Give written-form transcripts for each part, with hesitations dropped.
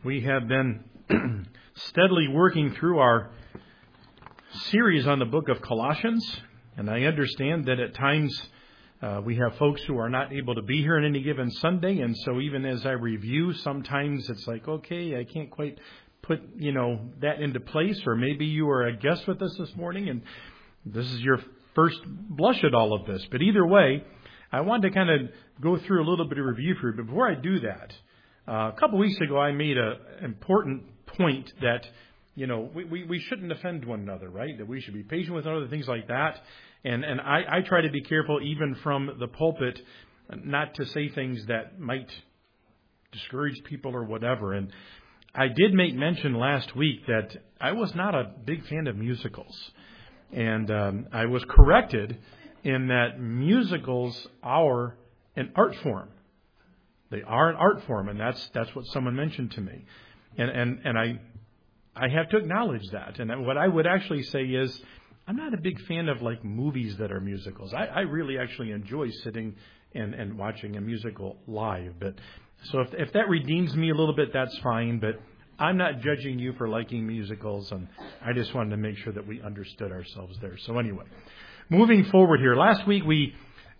We have been steadily working through our series on the book of Colossians, and I understand that at times we have folks who are not able to be here on any given Sunday, and so even as I review, sometimes it's like, okay, I can't quite put, that into place, or maybe you are a guest with us this morning, and this is your first blush at all of this. But either way, I want to kind of go through a little bit of review for you. But before I do that, a couple weeks ago I made an important point that, we shouldn't offend one another, right? That we should be patient with one another, things like that. And I try to be careful even from the pulpit not to say things that might discourage people or whatever. And I did make mention last week that I was not a big fan of musicals. And I was corrected in that musicals are an art form. They are an art form, and that's what someone mentioned to me. And I have to acknowledge that. And what I would actually say is I'm not a big fan of like movies that are musicals. I really actually enjoy sitting and watching a musical live. But so if that redeems me a little bit, that's fine. But I'm not judging you for liking musicals, and I just wanted to make sure that we understood ourselves there. So anyway, moving forward here. Last week we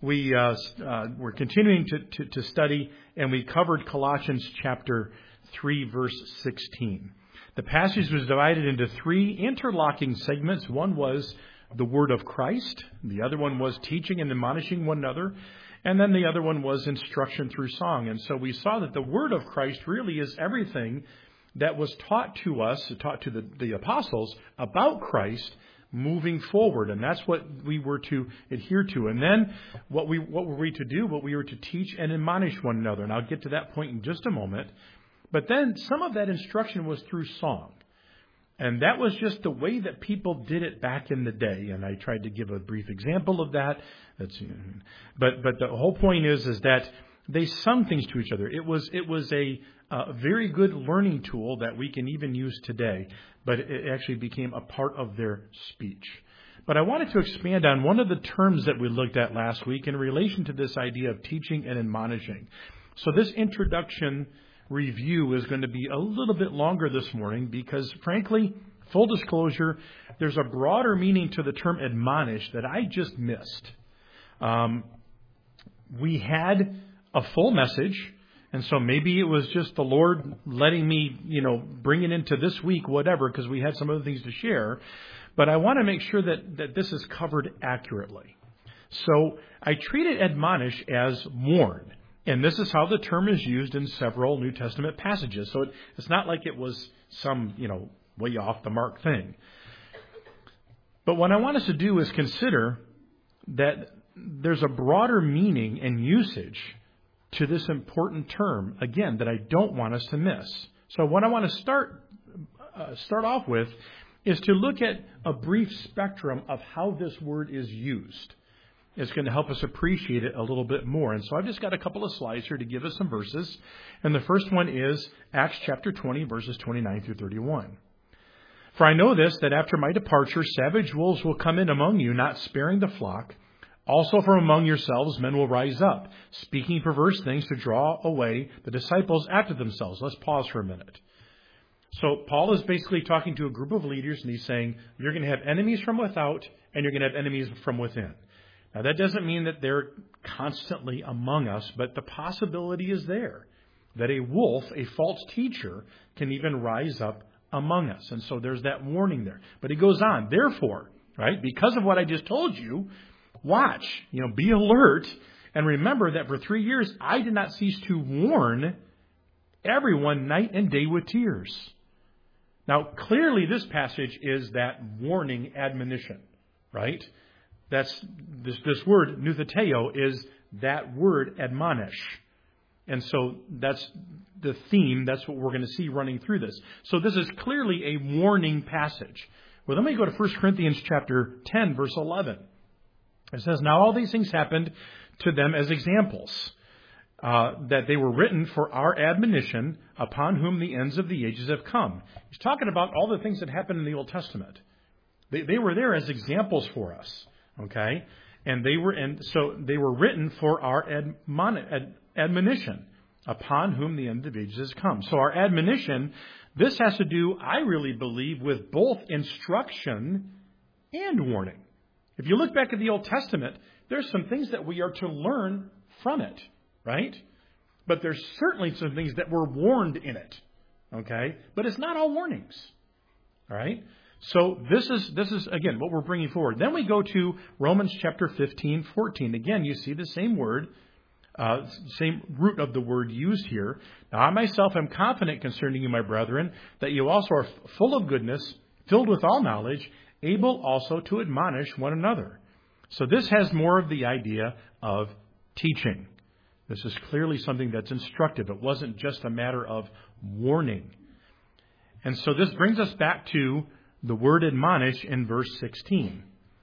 were continuing to study, and we covered Colossians chapter 3, verse 16. The passage was divided into three interlocking segments. One was the word of Christ. The other one was teaching and admonishing one another. And then the other one was instruction through song. And so we saw that the word of Christ really is everything that was taught to us, taught to the apostles about Christ moving forward. And that's what we were to adhere to. And then what were we to do? What we were to teach and admonish one another. And I'll get to that point in just a moment. But then some of that instruction was through song. And that was just the way that people did it back in the day. And I tried to give a brief example of that. But the whole point is that they sung things to each other. It was a very good learning tool that we can even use today. But it actually became a part of their speech. But I wanted to expand on one of the terms that we looked at last week in relation to this idea of teaching and admonishing. So this introduction review is going to be a little bit longer this morning because, frankly, full disclosure, there's a broader meaning to the term admonish that I just missed. We had a full message, and so maybe it was just the Lord letting me, bring it into this week, whatever, because we had some other things to share. But I want to make sure that this is covered accurately. So I treated admonish as warn. And this is how the term is used in several New Testament passages. So it's not like it was some, way off the mark thing. But what I want us to do is consider that there's a broader meaning and usage to this important term, again, that I don't want us to miss. So what I want to start off with is to look at a brief spectrum of how this word is used. It's going to help us appreciate it a little bit more. And so I've just got a couple of slides here to give us some verses. And the first one is Acts chapter 20, verses 29 through 31. For I know this, that after my departure, savage wolves will come in among you, not sparing the flock. Also from among yourselves, men will rise up, speaking perverse things to draw away the disciples after themselves. Let's pause for a minute. So Paul is basically talking to a group of leaders, and he's saying, you're going to have enemies from without, and you're going to have enemies from within. Now, that doesn't mean that they're constantly among us, but the possibility is there that a wolf, a false teacher, can even rise up among us. And so there's that warning there. But he goes on, therefore, right, because of what I just told you, watch, be alert, and remember that for 3 years I did not cease to warn everyone night and day with tears. Now, clearly this passage is that warning admonition, right? That's this word, nutheteo, is that word admonish. And so that's the theme. That's what we're going to see running through this. So this is clearly a warning passage. Well, then we go to 1 Corinthians chapter 10, verse 11. It says, now all these things happened to them as examples, that they were written for our admonition, upon whom the ends of the ages have come. He's talking about all the things that happened in the Old Testament. They were there as examples for us. Okay, and they were written for our admonition. upon whom the end of ages has come. So our admonition, this has to do, I really believe, with both instruction and warning. If you look back at the Old Testament, there's some things that we are to learn from it, right? But there's certainly some things that we're warned in it, okay? But it's not all warnings, all right? So this is again, what we're bringing forward. Then we go to Romans chapter 15, 14. Again, you see the same word, same root of the word used here. Now, I myself am confident concerning you, my brethren, that you also are full of goodness, filled with all knowledge, able also to admonish one another. So this has more of the idea of teaching. This is clearly something that's instructive. It wasn't just a matter of warning. And so this brings us back to the word admonish in verse 16.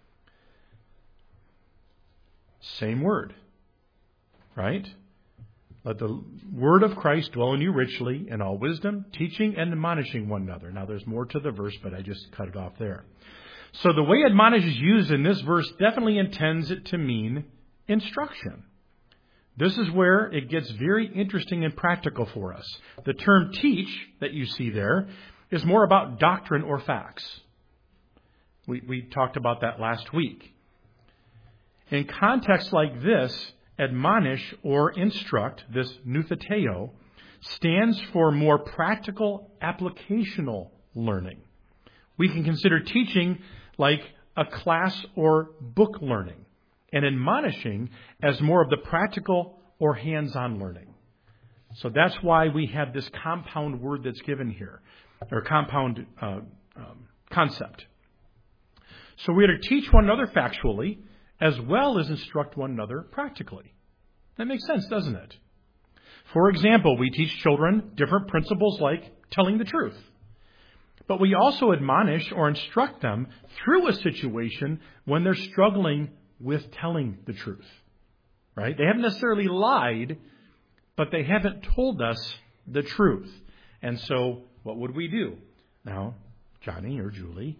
Same word, right? Let the word of Christ dwell in you richly in all wisdom, teaching and admonishing one another. Now there's more to the verse, but I just cut it off there. So the way admonish is used in this verse definitely intends it to mean instruction. This is where it gets very interesting and practical for us. The term teach that you see there is more about doctrine or facts. We talked about that last week. In contexts like this, admonish or instruct, this nutheteo, stands for more practical, applicational learning. We can consider teaching like a class or book learning, and admonishing as more of the practical or hands-on learning. So that's why we have this compound word that's given here, or compound concept. So we are to teach one another factually, as well as instruct one another practically. That makes sense, doesn't it? For example, we teach children different principles like telling the truth. But we also admonish or instruct them through a situation when they're struggling with telling the truth. Right? They haven't necessarily lied, but they haven't told us the truth. And so what would we do? Now, Johnny or Julie,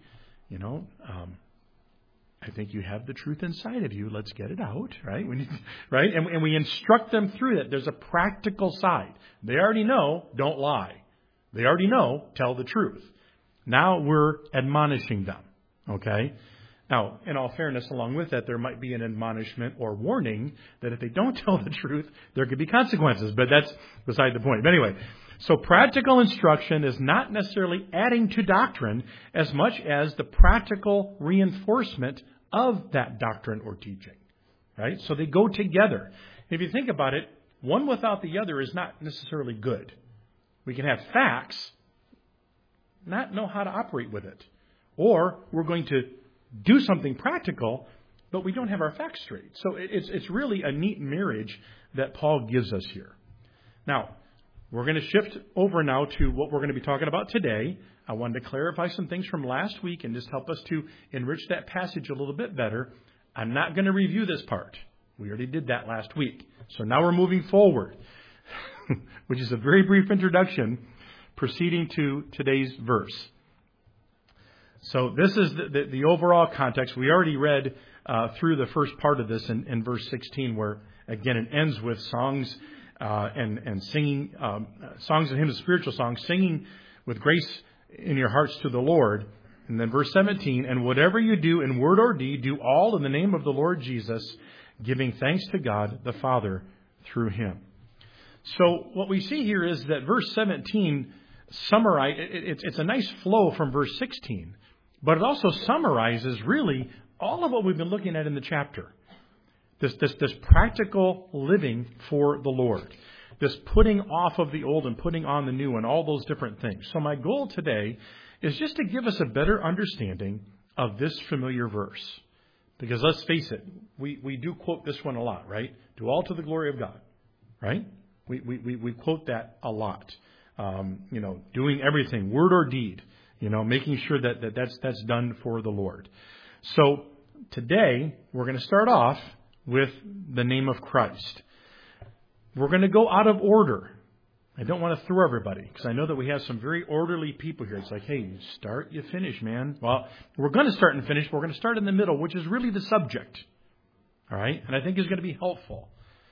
I think you have the truth inside of you. Let's get it out, right? Right? And we instruct them through that. There's a practical side. They already know, don't lie. They already know, tell the truth. Now we're admonishing them, okay? Now, in all fairness, along with that, there might be an admonishment or warning that if they don't tell the truth, there could be consequences. But that's beside the point. But anyway, so practical instruction is not necessarily adding to doctrine as much as the practical reinforcement of that doctrine or teaching, right? So they go together. If you think about it, one without the other is not necessarily good. We can have facts, not know how to operate with it. Or we're going to do something practical, but we don't have our facts straight. So it's really a neat marriage that Paul gives us here. Now, we're going to shift over now to what we're going to be talking about today. I wanted to clarify some things from last week and just help us to enrich that passage a little bit better. I'm not going to review this part. We already did that last week. So now we're moving forward, which is a very brief introduction proceeding to today's verse. So this is the overall context. We already read through the first part of this in verse 16, where, again, it ends with songs and singing, songs and hymns, spiritual songs, singing with grace in your hearts to the Lord. And then verse 17, and whatever you do in word or deed, do all in the name of the Lord Jesus, giving thanks to God the Father through him. So what we see here is that verse 17 it's a nice flow from verse 16, but it also summarizes really all of what we've been looking at in the chapter. This practical living for the Lord. This putting off of the old and putting on the new and all those different things. So my goal today is just to give us a better understanding of this familiar verse. Because let's face it, we do quote this one a lot, right? Do all to the glory of God, right? We quote that a lot. Doing everything, word or deed, making sure that's done for the Lord. So today we're going to start off with the name of Christ. We're going to go out of order. I don't want to throw everybody because I know that we have some very orderly people here. It's like, hey, you start, you finish, man. Well, we're going to start and finish. We're going to start in the middle, which is really the subject. All right. And I think is going to be helpful.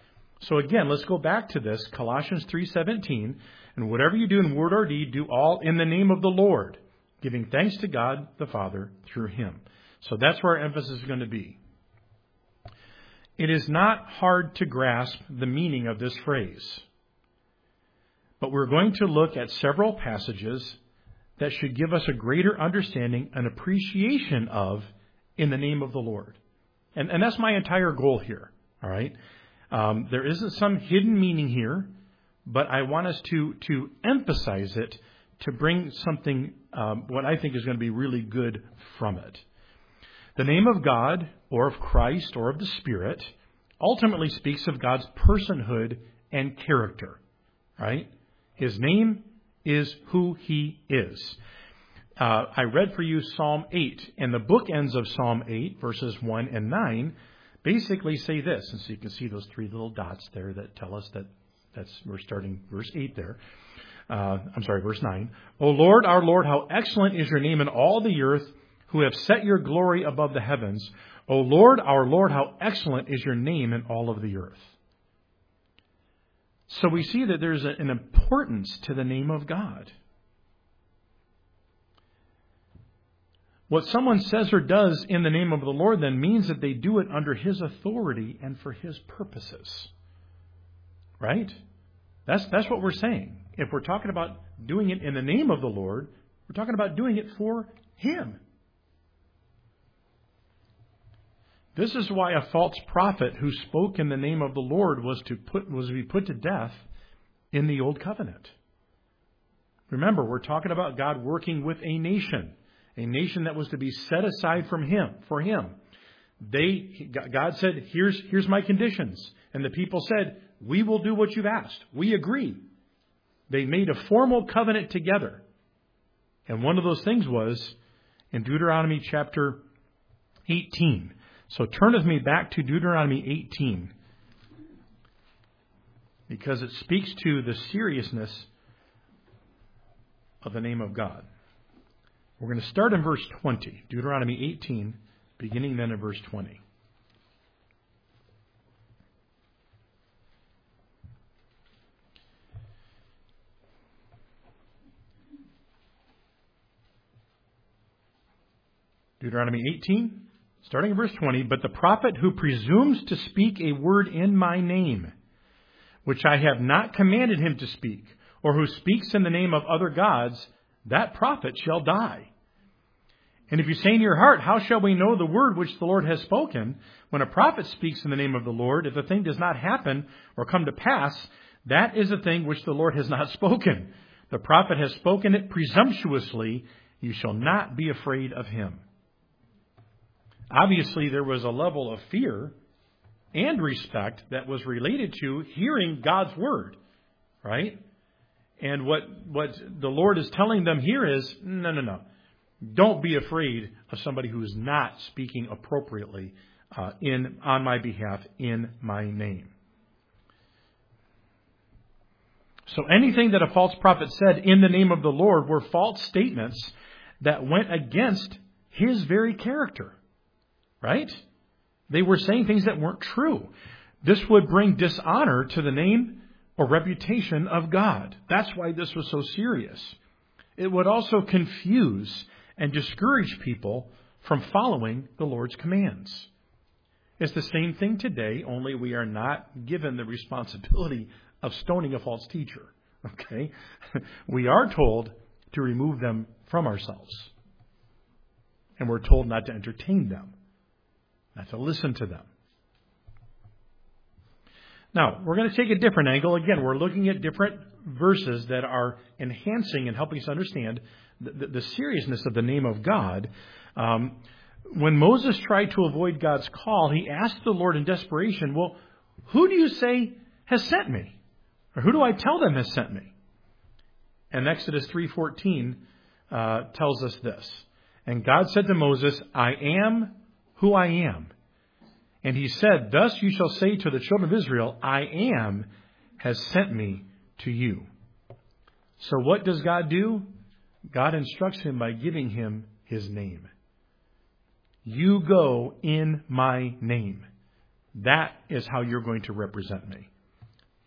So again, let's go back to this, Colossians 3:17. And whatever you do in word or deed, do all in the name of the Lord, giving thanks to God the Father through Him. So that's where our emphasis is going to be. It is not hard to grasp the meaning of this phrase. But we're going to look at several passages that should give us a greater understanding and appreciation of in the name of the Lord. And that's my entire goal here. All right. There isn't some hidden meaning here, but I want us to emphasize it to bring something, what I think is going to be really good from it. The name of God, or of Christ, or of the Spirit, ultimately speaks of God's personhood and character. Right? His name is who He is. I read for you Psalm 8, and the bookends of Psalm 8, verses 1 and 9, basically say this. And so you can see those three little dots there that tell us we're starting verse 8 there. Verse 9. O Lord, our Lord, how excellent is your name in all the earth, who have set your glory above the heavens. O Lord, our Lord, how excellent is your name in all of the earth. So we see that there's an importance to the name of God. What someone says or does in the name of the Lord then means that they do it under His authority and for His purposes. Right? That's what we're saying. If we're talking about doing it in the name of the Lord, we're talking about doing it for Him. This is why a false prophet who spoke in the name of the Lord was to be put to death in the Old Covenant. Remember, we're talking about God working with a nation that was to be set aside for Him. God said, "Here's my conditions," and the people said, "We will do what you've asked. We agree." They made a formal covenant together, and one of those things was in Deuteronomy chapter 18. So turn with me back to Deuteronomy 18, because it speaks to the seriousness of the name of God. We're going to start in verse 20, Deuteronomy 18, beginning then in verse 20. Deuteronomy 18, starting in verse 20, but the prophet who presumes to speak a word in my name, which I have not commanded him to speak, or who speaks in the name of other gods, that prophet shall die. And if you say in your heart, how shall we know the word which the Lord has spoken? When a prophet speaks in the name of the Lord, if the thing does not happen or come to pass, that is a thing which the Lord has not spoken. The prophet has spoken it presumptuously. You shall not be afraid of him. Obviously, there was a level of fear and respect that was related to hearing God's word, right? And what the Lord is telling them here is, no. Don't be afraid of somebody who is not speaking appropriately on my behalf in my name. So anything that a false prophet said in the name of the Lord were false statements that went against His very character. Right? They were saying things that weren't true. This would bring dishonor to the name or reputation of God. That's why this was so serious. It would also confuse and discourage people from following the Lord's commands. It's the same thing today, only we are not given the responsibility of stoning a false teacher. Okay? We are told to remove them from ourselves. And we're told not to entertain them. Not to listen to them. Now, we're going to take a different angle. Again, we're looking at different verses that are enhancing and helping us understand the seriousness of the name of God. When Moses tried to avoid God's call, he asked the Lord in desperation, well, who do you say has sent me? Or who do I tell them has sent me? And Exodus 3:14 tells us this. And God said to Moses, I am who I am. And He said, thus you shall say to the children of Israel, I am has sent me to you. So what does God do? God instructs him by giving him His name. You go in my name. That is how you're going to represent me.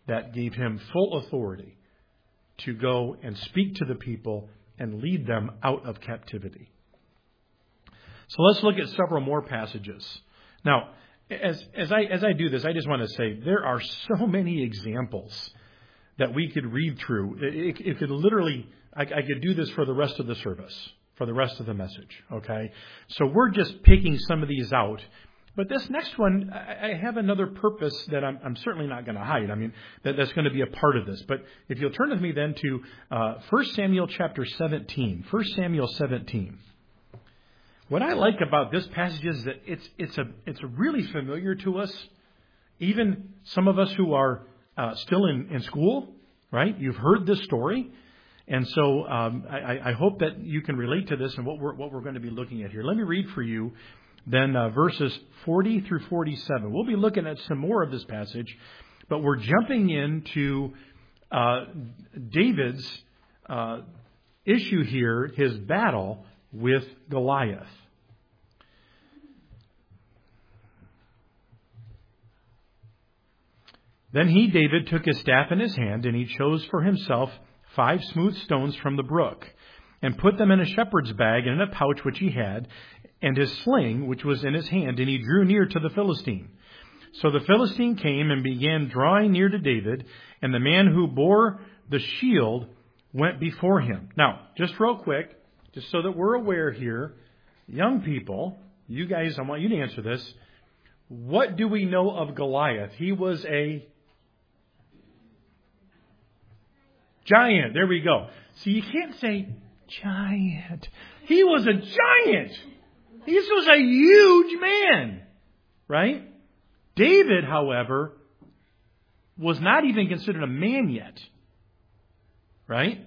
that gave him full authority to go and speak to the people and lead them out of captivity. So let's look at several more passages. Now, as I do this, I just want to say there are so many examples that we could read through. It could literally, I could do this for the rest of the service, for the rest of the message. Okay, so we're just picking some of these out. But this next one, I have another purpose that I'm certainly not going to hide. I mean, that's going to be a part of this. But if you'll turn with me then to 1 Samuel chapter 17. 1 Samuel 17. What I like about this passage is that it's really familiar to us. Even some of us who are still in school, right? You've heard this story. And so I hope that you can relate to this and what we're going to be looking at here. Let me read for you then verses 40 through 47. We'll be looking at some more of this passage, but we're jumping into David's issue here, his battle with Goliath. Then he, David, took his staff in his hand, and he chose for himself 5 smooth stones from the brook, and put them in a shepherd's bag and in a pouch which he had, and his sling which was in his hand, and he drew near to the Philistine. So the Philistine came and began drawing near to David, and the man who bore the shield went before him. Now, just real quick, just so that we're aware here, young people, you guys, I want you to answer this. What do we know of Goliath? He was a giant. There we go. So you can't say giant. He was a giant. This was a huge man, right? David, however, was not even considered a man yet, right?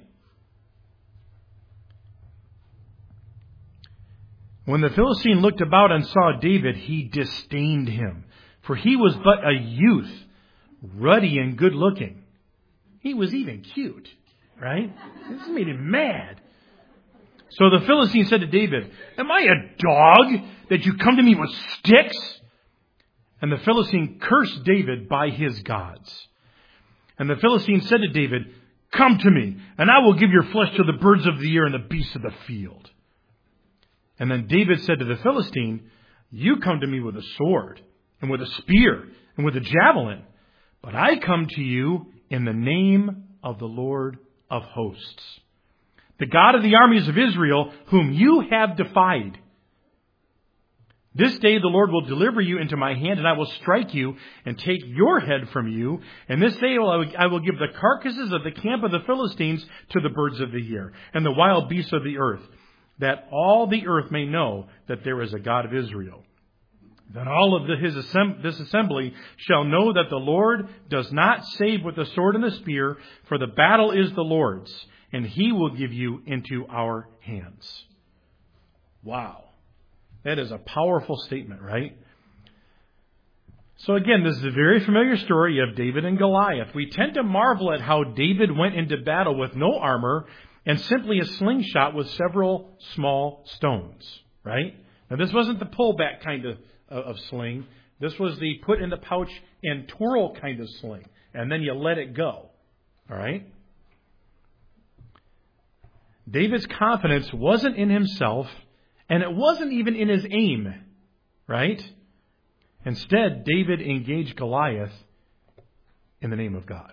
When the Philistine looked about and saw David, he disdained him, for he was but a youth, ruddy and good looking. He was even cute, right? This made him mad. So the Philistine said to David, "Am I a dog that you come to me with sticks?" And the Philistine cursed David by his gods. And the Philistine said to David, "Come to me, and I will give your flesh to the birds of the air and the beasts of the field." And then David said to the Philistine, "You come to me with a sword, and with a spear, and with a javelin, but I come to you in the name of the Lord of hosts, the God of the armies of Israel, whom you have defied. This day the Lord will deliver you into my hand, and I will strike you and take your head from you. And this day I will give the carcasses of the camp of the Philistines to the birds of the air and the wild beasts of the earth, that all the earth may know that there is a God of Israel. Then all of this assembly shall know that the Lord does not save with the sword and the spear, for the battle is the Lord's, and he will give you into our hands." Wow. That is a powerful statement, right? So again, this is a very familiar story of David and Goliath. We tend to marvel at how David went into battle with no armor and simply a slingshot with several small stones, right? Now, this wasn't the pullback kind of sling. This was the put in the pouch and twirl kind of sling. And then you let it go. All right? David's confidence wasn't in himself, and it wasn't even in his aim. Right? Instead, David engaged Goliath in the name of God.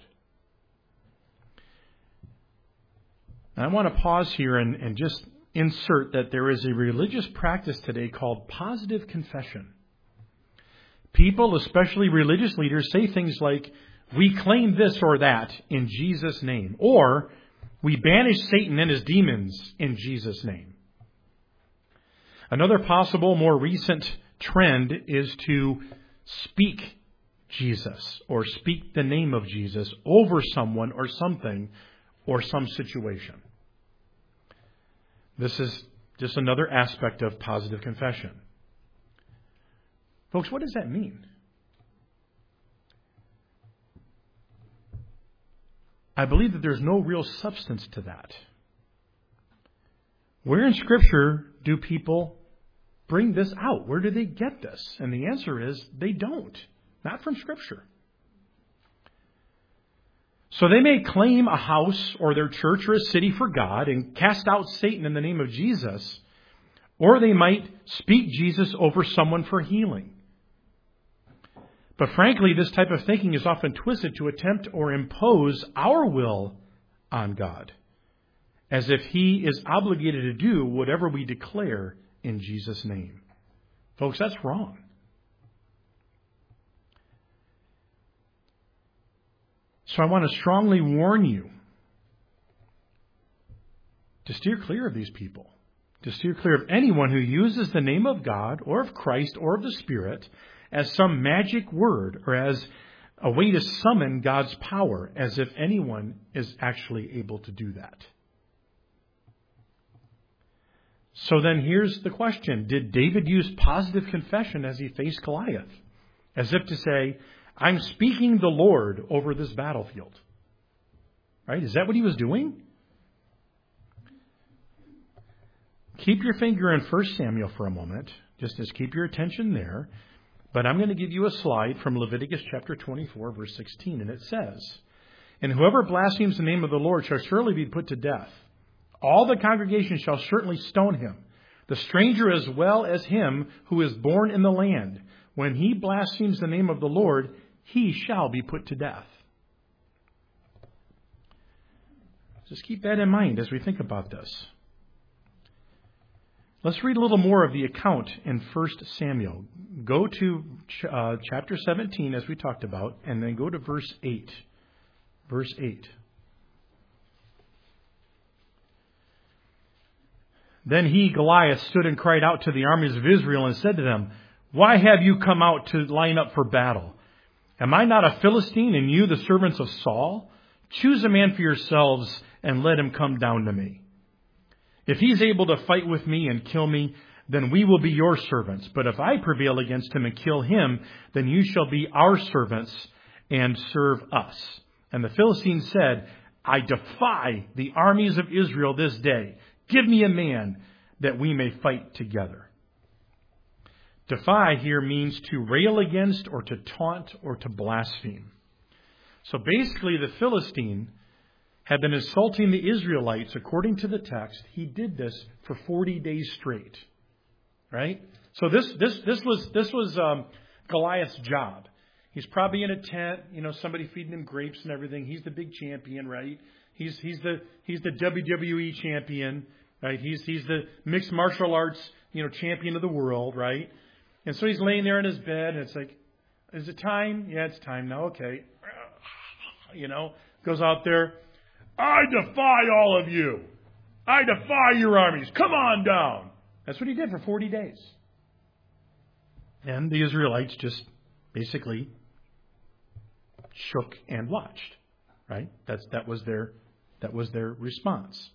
Now, I want to pause here and just insert that there is a religious practice today called positive confession. People, especially religious leaders, say things like, "We claim this or that in Jesus' name," or "We banish Satan and his demons in Jesus' name." Another possible, more recent trend is to speak Jesus or speak the name of Jesus over someone or something or some situation. This is just another aspect of positive confession. Folks, what does that mean? I believe that there's no real substance to that. Where in Scripture do people bring this out? Where do they get this? And the answer is they don't. Not from Scripture. So they may claim a house or their church or a city for God and cast out Satan in the name of Jesus, or they might speak Jesus over someone for healing. But frankly, this type of thinking is often twisted to attempt or impose our will on God, as if He is obligated to do whatever we declare in Jesus' name. Folks, that's wrong. So I want to strongly warn you to steer clear of these people, to steer clear of anyone who uses the name of God or of Christ or of the Spirit as some magic word or as a way to summon God's power, as if anyone is actually able to do that. So then here's the question. Did David use positive confession as he faced Goliath? As if to say, I'm speaking the Lord over this battlefield. Right? Is that what he was doing? Keep your finger in 1 Samuel for a moment. Just keep your attention there. But I'm going to give you a slide from Leviticus chapter 24, verse 16. And it says, And whoever blasphemes the name of the Lord shall surely be put to death. All the congregation shall certainly stone him, the stranger as well as him who is born in the land. When he blasphemes the name of the Lord, he shall be put to death. Just keep that in mind as we think about this. Let's read a little more of the account in 1 Samuel. Go to chapter 17, as we talked about, and then go to verse 8. Verse 8. Then he, Goliath, stood and cried out to the armies of Israel and said to them, Why have you come out to line up for battle? Am I not a Philistine, and you the servants of Saul? Choose a man for yourselves and let him come down to me. If he's able to fight with me and kill me, then we will be your servants. But if I prevail against him and kill him, then you shall be our servants and serve us. And the Philistines said, I defy the armies of Israel this day. Give me a man that we may fight together. Defy here means to rail against or to taunt or to blaspheme. So basically the Philistine had been insulting the Israelites. According to the text, he did this for 40 days straight. Right? So this was Goliath's job. He's probably in a tent, somebody feeding him grapes and everything. He's the big champion, right? He's the WWE champion, right? He's the mixed martial arts, champion of the world, right? And so he's laying there in his bed, and it's like, is it time? Yeah, it's time now. Okay. Goes out there. I defy all of you. I defy your armies. Come on down. That's what he did for 40 days. And the Israelites just basically shook and watched, right? That was their response.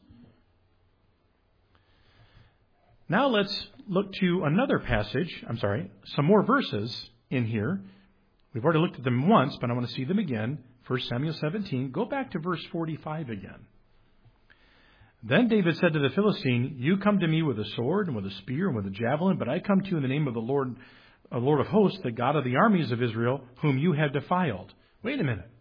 Now let's look to another passage. Some more verses in here. We've already looked at them once, but I want to see them again. 1 Samuel 17. Go back to verse 45 again. Then David said to the Philistine, You come to me with a sword and with a spear and with a javelin, but I come to you in the name of the Lord of hosts, the God of the armies of Israel, whom you have defiled. Wait a minute.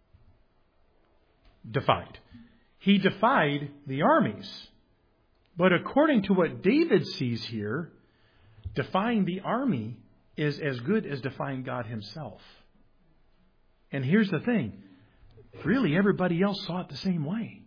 Defied. He defied the armies. But according to what David sees here, defying the army is as good as defying God himself. And here's the thing. Really, everybody else saw it the same way.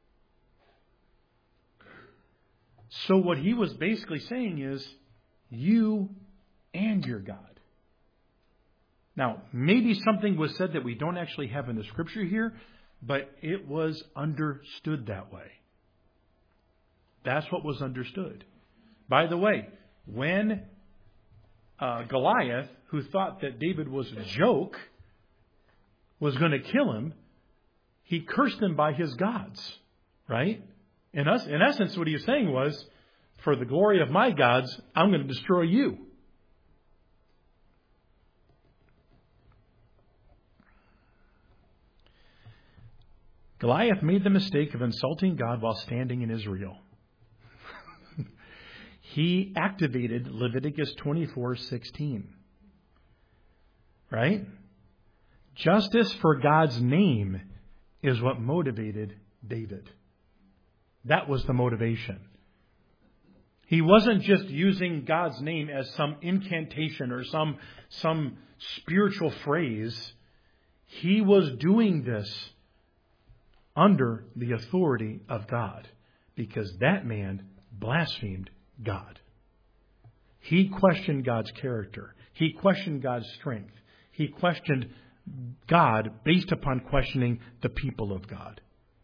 So what he was basically saying is, you and your God. Now, maybe something was said that we don't actually have in the scripture here, but it was understood that way. That's what was understood. By the way, when Goliath, who thought that David was a joke, was going to kill him, he cursed him by his gods, right? In essence, what he was saying was, for the glory of my gods, I'm going to destroy you. Goliath made the mistake of insulting God while standing in Israel. He activated Leviticus 24:16. Right? Justice for God's name is what motivated David. That was the motivation. He wasn't just using God's name as some incantation or some spiritual phrase. He was doing this under the authority of God, because that man blasphemed God. He questioned God's character. He questioned God's strength. He questioned God based upon questioning the people of God.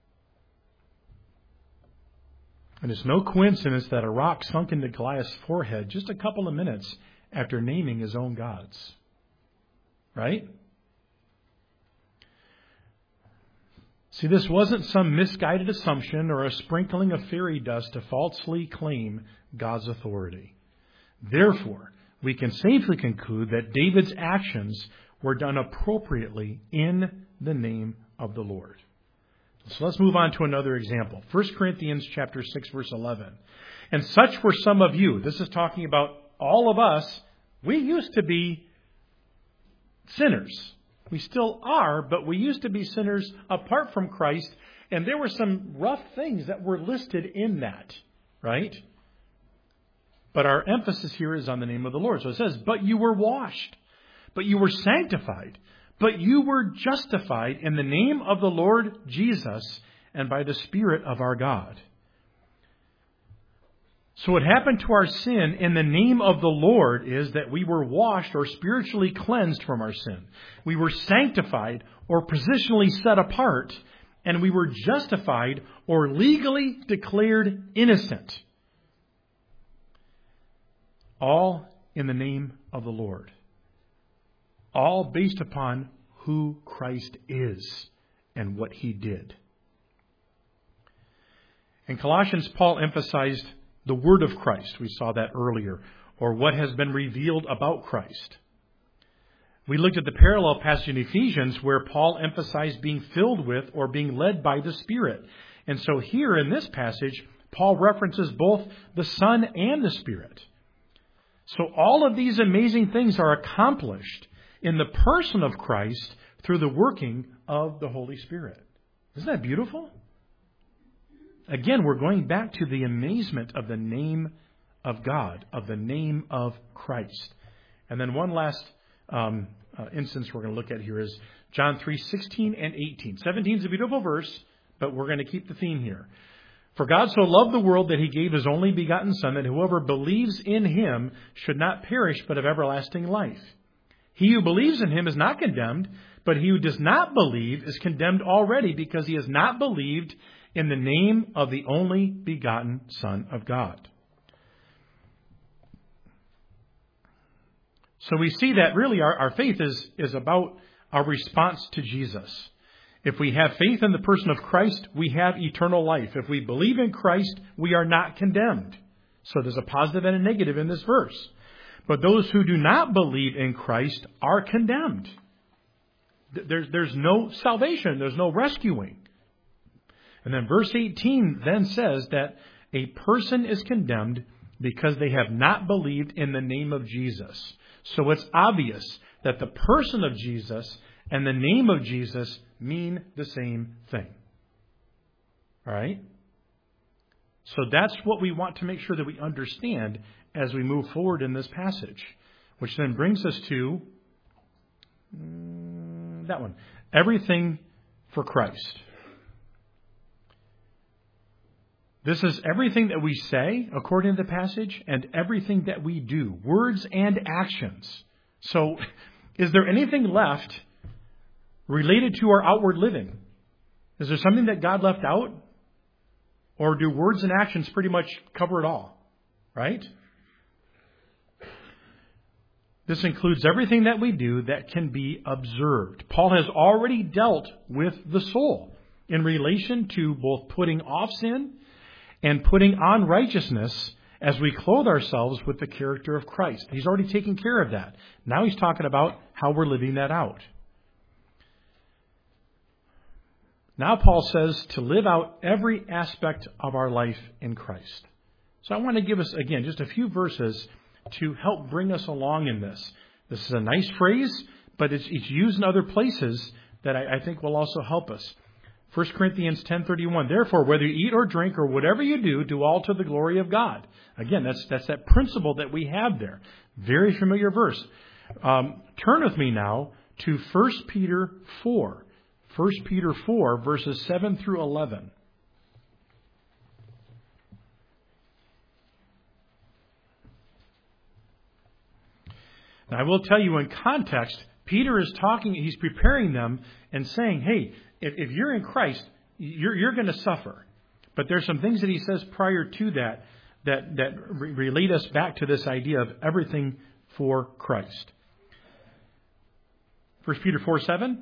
And it's no coincidence that a rock sunk into Goliath's forehead just a couple of minutes after naming his own gods. Right? See, this wasn't some misguided assumption or a sprinkling of fairy dust to falsely claim God's authority. Therefore, we can safely conclude that David's actions were done appropriately in the name of the Lord. So let's move on to another example. 1 Corinthians chapter 6, verse 11. And such were some of you. This is talking about all of us. We used to be sinners. We still are, but we used to be sinners apart from Christ. And there were some rough things that were listed in that, right? But our emphasis here is on the name of the Lord. So it says, but you were washed, but you were sanctified, but you were justified in the name of the Lord Jesus and by the Spirit of our God. So what happened to our sin in the name of the Lord is that we were washed or spiritually cleansed from our sin. We were sanctified or positionally set apart, and we were justified or legally declared innocent. All in the name of the Lord. All based upon who Christ is and what He did. In Colossians, Paul emphasized the word of Christ. We saw that earlier. Or what has been revealed about Christ. We looked at the parallel passage in Ephesians where Paul emphasized being filled with or being led by the Spirit. And so here in this passage, Paul references both the Son and the Spirit. So all of these amazing things are accomplished in the person of Christ through the working of the Holy Spirit. Isn't that beautiful? Again, we're going back to the amazement of the name of God, of the name of Christ. And then one last instance we're going to look at here is John 3:16 and 18. 17 is a beautiful verse, but we're going to keep the theme here. For God so loved the world that He gave His only begotten Son, that whoever believes in Him should not perish but have everlasting life. He who believes in Him is not condemned, but he who does not believe is condemned already, because he has not believed in the name of the only begotten Son of God. So we see that really our faith is about our response to Jesus. If we have faith in the person of Christ, we have eternal life. If we believe in Christ, we are not condemned. So there's a positive and a negative in this verse. But those who do not believe in Christ are condemned. There's no salvation. There's no rescuing. And then verse 18 then says that a person is condemned because they have not believed in the name of Jesus. So it's obvious that the person of Jesus and the name of Jesus mean the same thing. All right? So that's what we want to make sure that we understand as we move forward in this passage. Which then brings us to that one. Everything for Christ. This is everything that we say, according to the passage, and everything that we do. Words and actions. So, is there anything left related to our outward living? Is there something that God left out? Or do words and actions pretty much cover it all? Right? This includes everything that we do that can be observed. Paul has already dealt with the soul in relation to both putting off sin and putting on righteousness as we clothe ourselves with the character of Christ. He's already taken care of that. Now he's talking about how we're living that out. Now Paul says to live out every aspect of our life in Christ. So I want to give us, again, just a few verses to help bring us along in this. This is a nice phrase, but it's used in other places that I think will also help us. 1 Corinthians 10:31. Therefore, whether you eat or drink or whatever you do, do all to the glory of God. Again, that's that principle that we have there. Very familiar verse. Turn with me now to 1 Peter 4. 1 Peter 4, verses 7 through 11. Now, I will tell you in context, Peter is talking, he's preparing them and saying, hey, if you're in Christ, you're going to suffer. But there's some things that he says prior to that relate us back to this idea of everything for Christ. 1 Peter 4:7.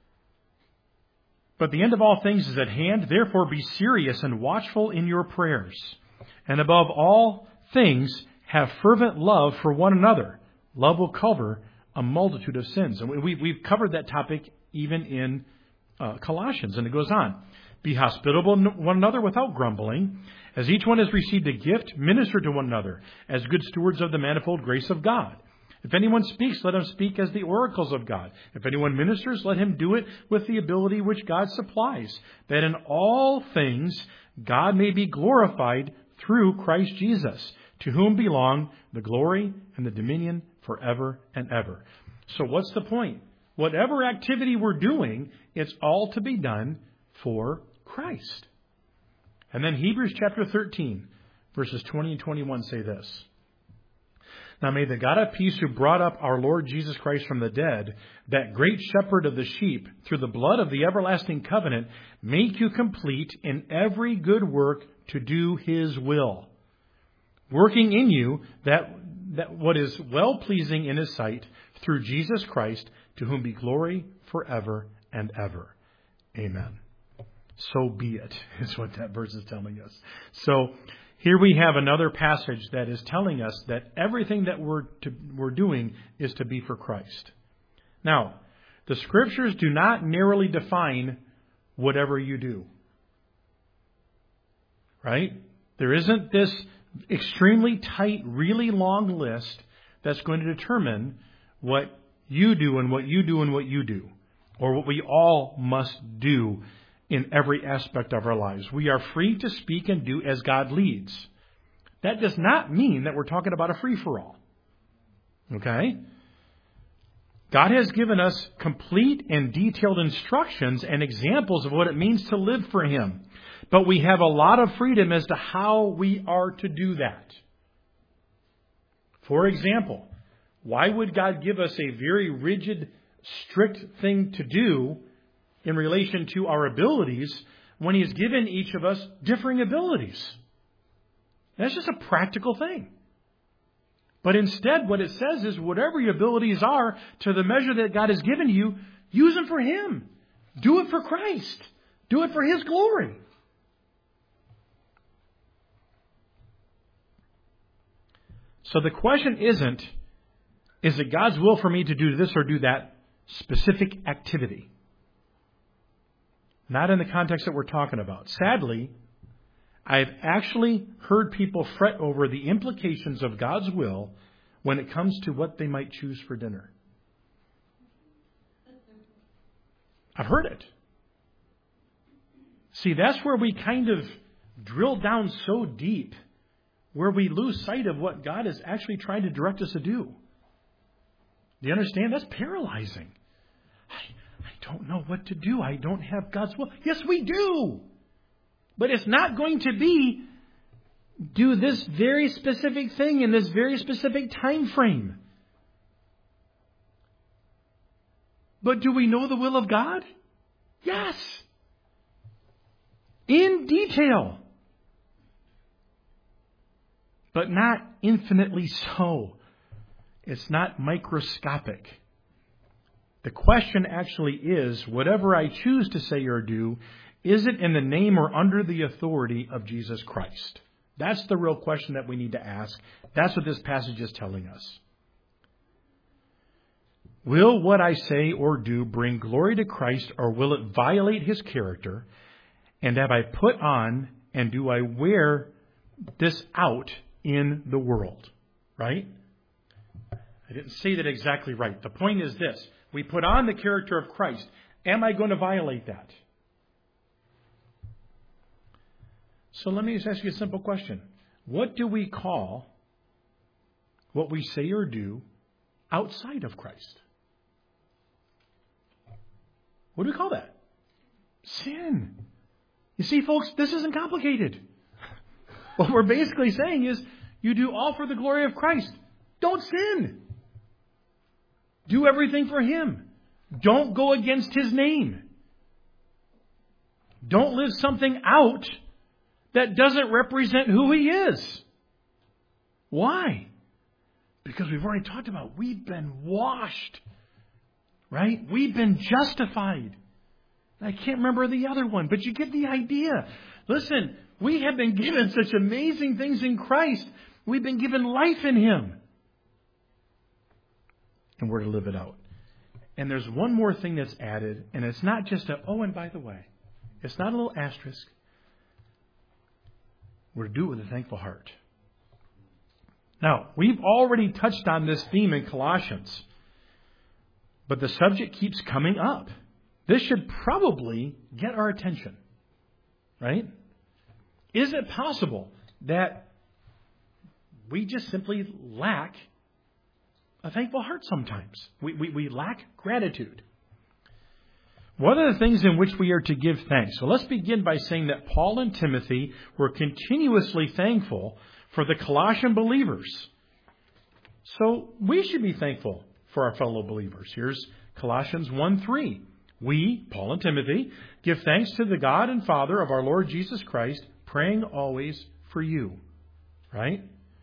But the end of all things is at hand. Therefore be serious and watchful in your prayers. And above all things, have fervent love for one another. Love will cover a multitude of sins. And we've covered that topic even in Colossians. And it goes on. Be hospitable to one another without grumbling. As each one has received a gift, minister to one another as good stewards of the manifold grace of God. If anyone speaks, let him speak as the oracles of God. If anyone ministers, let him do it with the ability which God supplies, that in all things God may be glorified through Christ Jesus, to whom belong the glory and the dominion forever and ever. So what's the point? Whatever activity we're doing, it's all to be done for Christ. And then Hebrews chapter 13, verses 20 and 21 say this. Now may the God of peace, who brought up our Lord Jesus Christ from the dead, that great shepherd of the sheep, through the blood of the everlasting covenant, make you complete in every good work to do his will, working in you that what is well-pleasing in his sight, through Jesus Christ, to whom be glory forever and ever. Amen. So be it, is what that verse is telling us. So here we have another passage that is telling us that everything that we're doing is to be for Christ. Now, the Scriptures do not narrowly define whatever you do. Right? There isn't this extremely tight, really long list that's going to determine what you do and what you do and what you do, or what we all must do in every aspect of our lives. We are free to speak and do as God leads. That does not mean that we're talking about a free-for-all. Okay? God has given us complete and detailed instructions and examples of what it means to live for Him. But we have a lot of freedom as to how we are to do that. For example, why would God give us a very rigid, strict thing to do in relation to our abilities when He has given each of us differing abilities? That's just a practical thing. But instead, what it says is whatever your abilities are, to the measure that God has given you, use them for Him. Do it for Christ. Do it for His glory. So the question isn't, is it God's will for me to do this or do that specific activity? Not in the context that we're talking about. Sadly, I've actually heard people fret over the implications of God's will when it comes to what they might choose for dinner. I've heard it. See, that's where we kind of drill down so deep, where we lose sight of what God is actually trying to direct us to do. Do you understand? That's paralyzing. I don't know what to do. I don't have God's will. Yes, we do. But it's not going to be do this very specific thing in this very specific time frame. But do we know the will of God? Yes. In detail. But not infinitely so. It's not microscopic. The question actually is, whatever I choose to say or do, is it in the name or under the authority of Jesus Christ? That's the real question that we need to ask. That's what this passage is telling us. Will what I say or do bring glory to Christ, or will it violate His character? And have I put on and do I wear this out in the world? Right? I didn't say that exactly right. The point is this. We put on the character of Christ. Am I going to violate that? So let me just ask you a simple question. What do we call what we say or do outside of Christ? What do we call that? Sin. You see, folks, this isn't complicated. What we're basically saying is, you do all for the glory of Christ. Don't sin. Do everything for Him. Don't go against His name. Don't live something out that doesn't represent who He is. Why? Because we've already talked about we've been washed. Right? We've been justified. I can't remember the other one, but you get the idea. Listen, we have been given such amazing things in Christ. We've been given life in Him. And we're to live it out. And there's one more thing that's added, and it's not just and by the way, it's not a little asterisk. We're to do it with a thankful heart. Now, we've already touched on this theme in Colossians, but the subject keeps coming up. This should probably get our attention, right? Is it possible that we just simply lack a thankful heart sometimes? We lack gratitude. What are the things in which we are to give thanks? So let's begin by saying that Paul and Timothy were continuously thankful for the Colossian believers. So we should be thankful for our fellow believers. Here's Colossians 1:3. We, Paul and Timothy, give thanks to the God and Father of our Lord Jesus Christ, praying always for you. Right?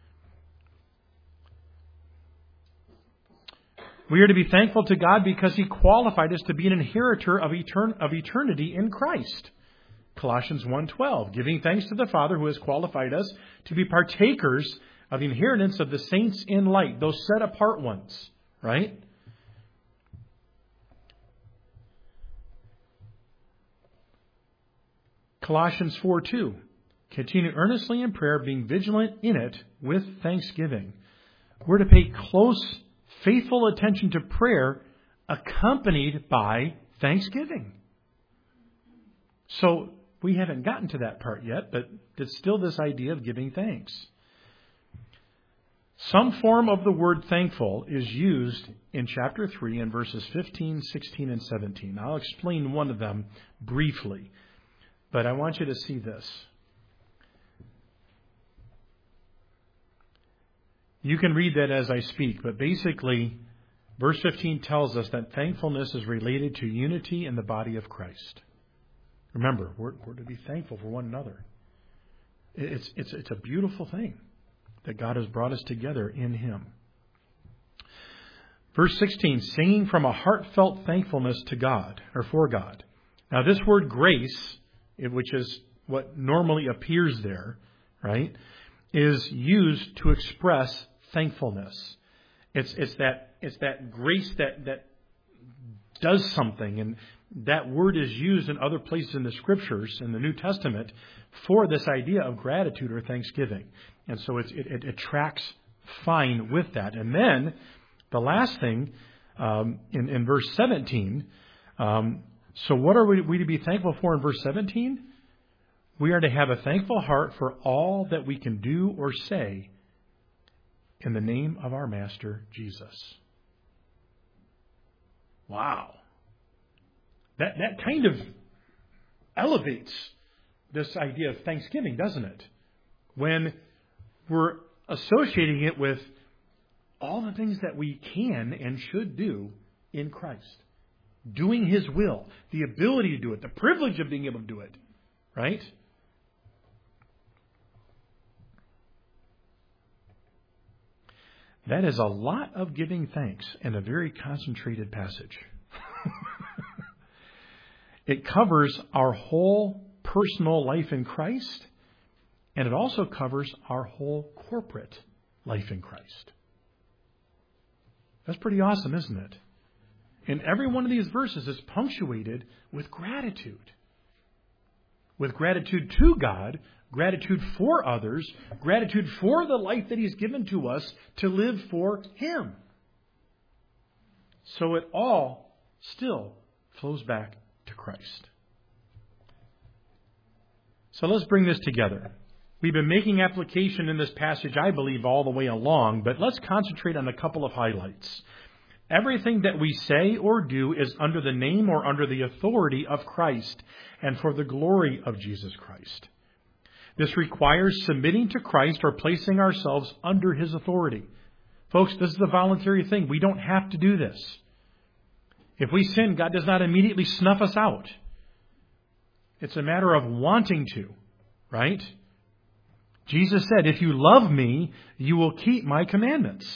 We are to be thankful to God because He qualified us to be an inheritor of eternity in Christ. Colossians 1:12, giving thanks to the Father who has qualified us to be partakers of the inheritance of the saints in light, those set apart ones. Right? Colossians 4:2, continue earnestly in prayer, being vigilant in it with thanksgiving. We're to pay close, faithful attention to prayer accompanied by thanksgiving. So we haven't gotten to that part yet, but it's still this idea of giving thanks. Some form of the word thankful is used in chapter 3 in verses 15, 16, and 17. I'll explain one of them briefly, but I want you to see this. You can read that as I speak, but basically, verse 15 tells us that thankfulness is related to unity in the body of Christ. Remember, we're to be thankful for one another. It's a beautiful thing that God has brought us together in Him. Verse 16, singing from a heartfelt thankfulness to God, or for God. Now this word grace, which is what normally appears there, right, is used to express thankfulness. It's that grace that does something, and that word is used in other places in the Scriptures, in the New Testament, for this idea of gratitude or thanksgiving. And so it tracks fine with that. And then the last thing, in verse 17, so what are we to be thankful for in verse 17? We are to have a thankful heart for all that we can do or say in the name of our Master Jesus. Wow. That kind of elevates this idea of thanksgiving, doesn't it? When we're associating it with all the things that we can and should do in Christ. Doing His will, the ability to do it, the privilege of being able to do it. Right? That is a lot of giving thanks in a very concentrated passage. It covers our whole personal life in Christ, and it also covers our whole corporate life in Christ. That's pretty awesome, isn't it? And every one of these verses is punctuated with gratitude. With gratitude to God, gratitude for others, gratitude for the life that He's given to us to live for Him. So it all still flows back to Christ. So let's bring this together. We've been making application in this passage, I believe, all the way along, but let's concentrate on a couple of highlights. Everything that we say or do is under the name or under the authority of Christ and for the glory of Jesus Christ. This requires submitting to Christ or placing ourselves under His authority. Folks, this is a voluntary thing. We don't have to do this. If we sin, God does not immediately snuff us out. It's a matter of wanting to, right? Jesus said, if you love me, you will keep my commandments.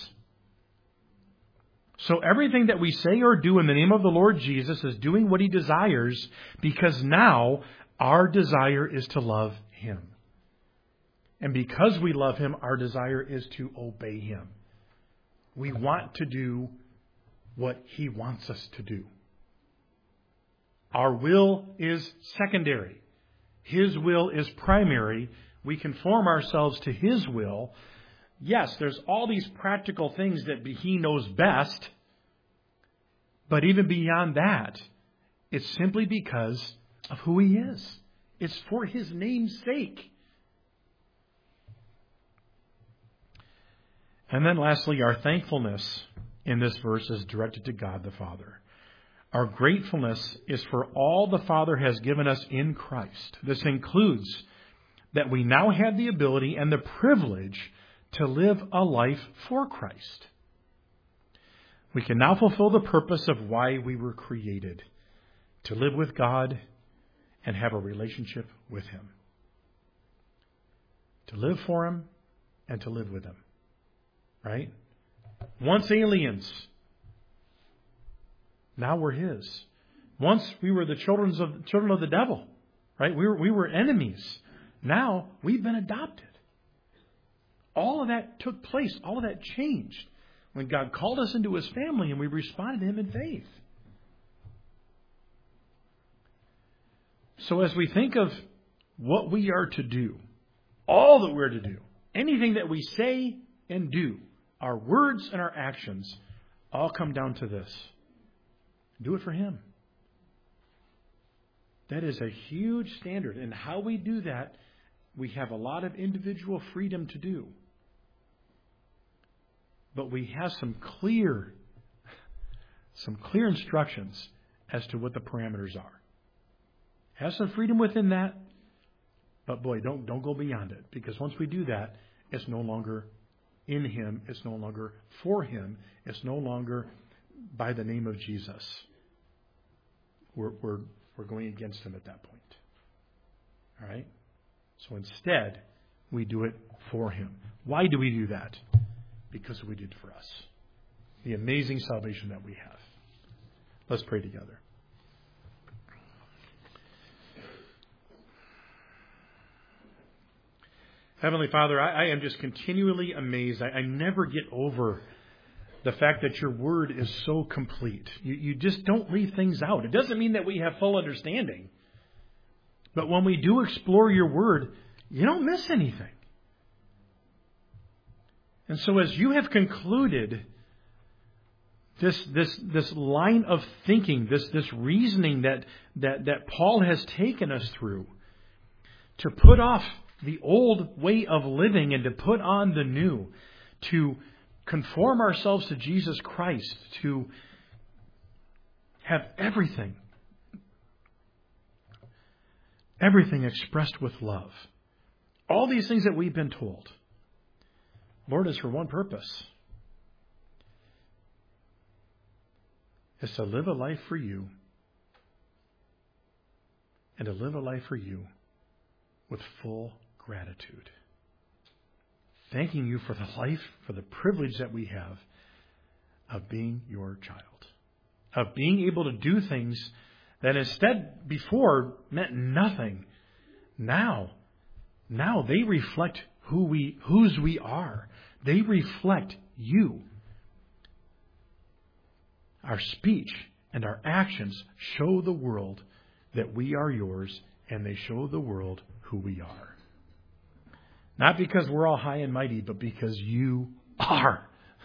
So everything that we say or do in the name of the Lord Jesus is doing what He desires, because now our desire is to love Him. And because we love Him, our desire is to obey Him. We want to do what He wants us to do. Our will is secondary. His will is primary. We conform ourselves to His will. Yes, there's all these practical things that He knows best. But even beyond that, it's simply because of who He is. It's for His name's sake. And then lastly, our thankfulness in this verse is directed to God the Father. Our gratefulness is for all the Father has given us in Christ. This includes that we now have the ability and the privilege to live a life for Christ. We can now fulfill the purpose of why we were created, to live with God and have a relationship with Him. To live for Him and to live with Him. Right? Once aliens, now we're His. Once we were the children of the devil, right? We were enemies. Now we've been adopted. All of that took place. All of that changed when God called us into His family and we responded to Him in faith. So as we think of what we are to do, all that we're to do, anything that we say and do, our words and our actions all come down to this. Do it for Him. That is a huge standard. And how we do that, we have a lot of individual freedom to do. But we have some clear instructions as to what the parameters are. Have some freedom within that, but boy, don't go beyond it. Because once we do that, it's no longer in Him. It's no longer for Him. It's no longer by the name of Jesus. We're going against Him at that point. All right? So instead, we do it for Him. Why do we do that? Because we did for us. The amazing salvation that we have. Let's pray together. Heavenly Father, I am just continually amazed. I never get over the fact that your word is so complete. You just don't leave things out. It doesn't mean that we have full understanding. But when we do explore your word, you don't miss anything. And so as you have concluded this line of thinking, this reasoning that Paul has taken us through to put off the old way of living and to put on the new, to conform ourselves to Jesus Christ, to have everything expressed with love. All these things that we've been told, Lord, is for one purpose. Is to live a life for you and to live a life for you with full gratitude. Thanking you for the life, for the privilege that we have of being your child. Of being able to do things that instead before meant nothing. Now they reflect whose we are. They reflect you. Our speech and our actions show the world that we are yours, and they show the world who we are. Not because we're all high and mighty, but because you are.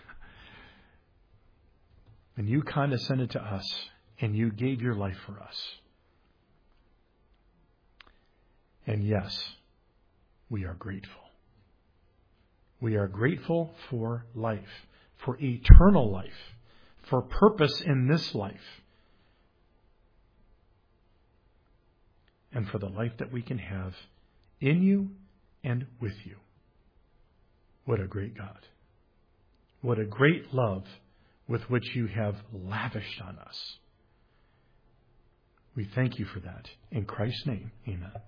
And you condescended to us, and you gave your life for us. And yes, we are grateful. We are grateful for life, for eternal life, for purpose in this life, and for the life that we can have in you and with you. What a great God. What a great love with which you have lavished on us. We thank you for that. In Christ's name, amen.